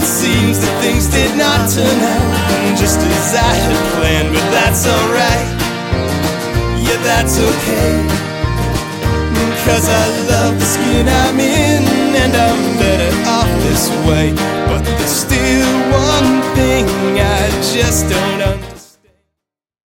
seems that things did not turn out just as I had planned, but that's alright. Yeah, that's okay, 'cause I love the skin I'm in, and I'm better off this way. But there's still one thing I just don't